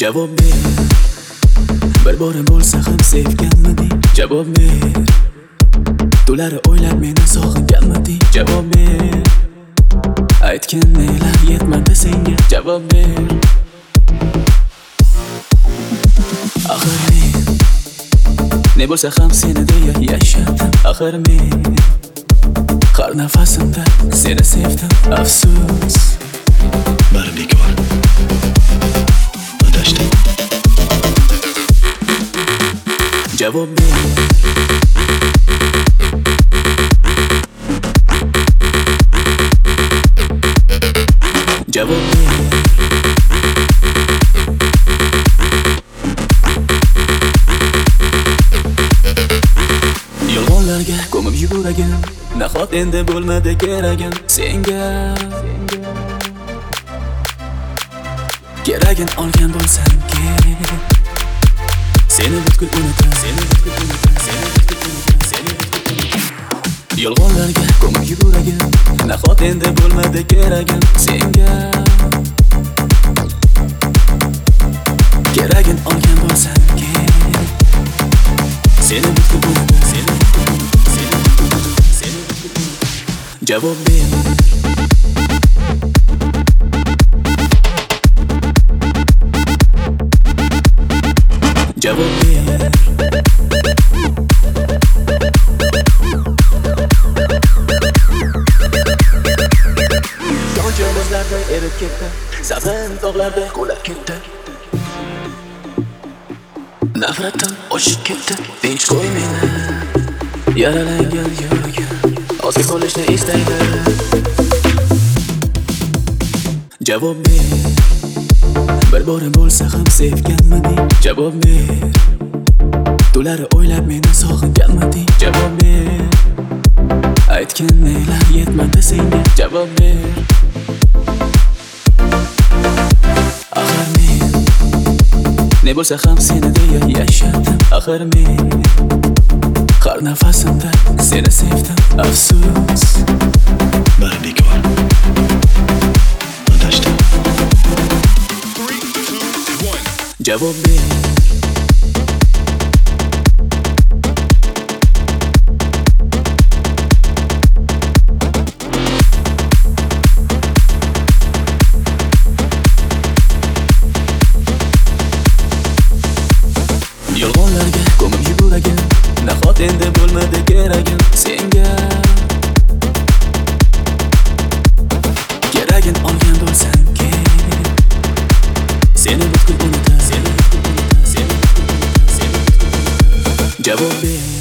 javob ber. Bir borim bo'lsa ham sevganmiding? Javob ber. Tunlari o'ylab meni sog'inganmiding? Javob ber. Aytgan nelar yetmadi senga? Javob ber. Axir men ne bo'lsa ham seni deya yashadim. Axir men har nafasimda seni sevdim. Afsus, bari bekor. Adashdim. Javob ber. Javob ber. Yolg'onlarga ko'mib yuguragin, nahot endi bo'lmadi keragin senga. Keragin olgan bo'lsam kerak. Seni butkul unutam, seni butkul unutam, seni butkul unutam, seni butkul unutam. Yolg'onlarga ko'mib yuguragin, nahot endi bo'lmadi keragin senga. Keragin olgan bo'lsam kerak. Seni butkul unutam, seni butkul unutam, seni butkul unutam, seni butkul unutam. Javob ber. Javob ber. Qancha muzlarda erib ketdi, sabrim tog'larda qulab ketdi. Nafratim oshib ketdi, tinch qo'y meni. Yaralangan yuragim ozgina bo'lishni istaydi. Javob ber. Bir borim bo'lsa ham sevganmiding? Javob ber. Tunlari o'ylab meni sog'inganmiding? Javob ber. Aytgan nelar yetmadi senga? Javob ber. Axir men ne bo'lsa ham seni deya yashadim. Axir men har nafasimda seni sevdim. Afsus, bari bekor. Adashdim. Javob ber. Yolg'onlarga ko'mib yuguragin, nahot endi bo'lmadi keragin senga. Keragin olgan bo'lsam kerak. Seni butkul unutam, seni butkul unutam, seni butkul unutam, seni butkul unutam. Javob ber.